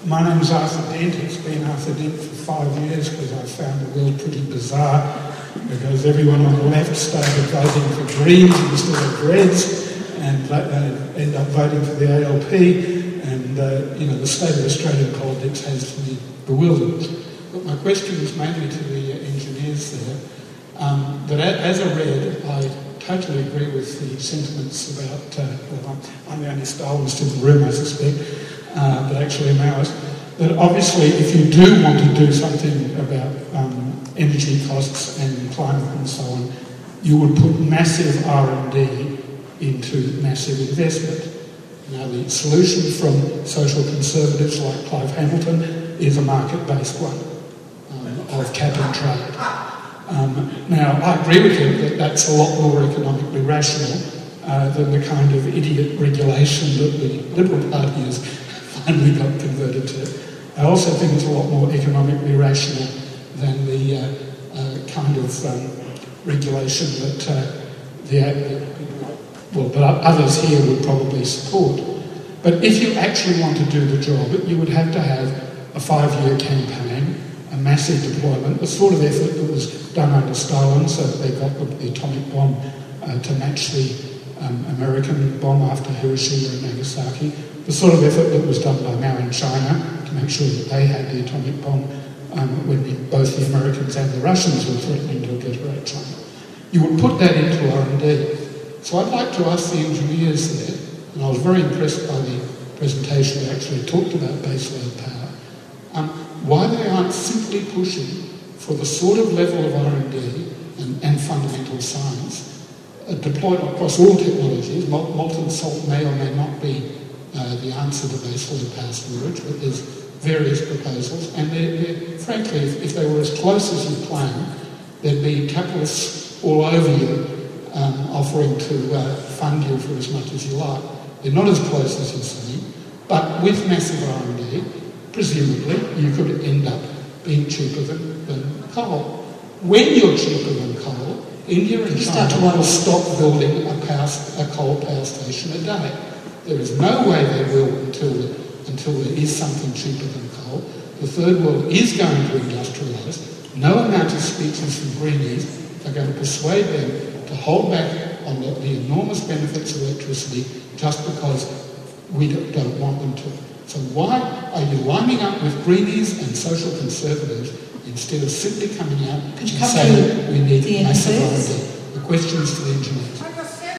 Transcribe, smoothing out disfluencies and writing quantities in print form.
My name is Arthur Dent. It's been Arthur Dent for 5 years because I found the world pretty bizarre, because everyone on the left started voting for Greens instead of Reds, and end up voting for the ALP, and the state of Australian politics has me bewildered. But my question is mainly to the engineers there, that as I read, I totally agree with the sentiments about, I'm the only Stalinist in the room, I suspect, but actually a Maoist, that obviously if you do want to do something about energy costs and climate and so on, you would put massive R&D into massive investment. Now, the solution from social conservatives like Clive Hamilton is a market-based one of cap and trade. Now, I agree with him that that's a lot more economically rational than the kind of idiot regulation that the Liberal Party has finally got converted to. I also think it's a lot more economically rational than the kind of regulation that but others here would probably support. But if you actually want to do the job, you would have to have a 5-year campaign, a massive deployment, the sort of effort that was done under Stalin, so that they got the atomic bomb to match the American bomb after Hiroshima and Nagasaki, the sort of effort that was done by Mao in China to make sure that they had the atomic bomb when both the Americans and the Russians were threatening to obliterate China. You would put that into R&D. So I'd like to ask the engineers there, and I was very impressed by the presentation that actually talked about baseload power, why they aren't simply pushing for the sort of level of R&D and fundamental science deployed across all technologies. Molten salt may or may not be the answer to baseload power storage, but there's various proposals, and they're frankly, if they were as close as you claim, there'd be capitalists all over you offering to fund you for as much as you like. They're not as close as you're saying, but with massive R&D, presumably you could end up being cheaper than coal. When you're cheaper than coal, India and China will stop building a coal power station a day. There is no way they will until there is something cheaper than coal. The third world is going to industrialise. No amount of speeches from Greenies are going to persuade them to hold back on the enormous benefits of electricity just because we don't want them to. So why are you lining up with Greenies and social conservatives instead of simply coming out and saying we need massive R&D? The question is to the engineers.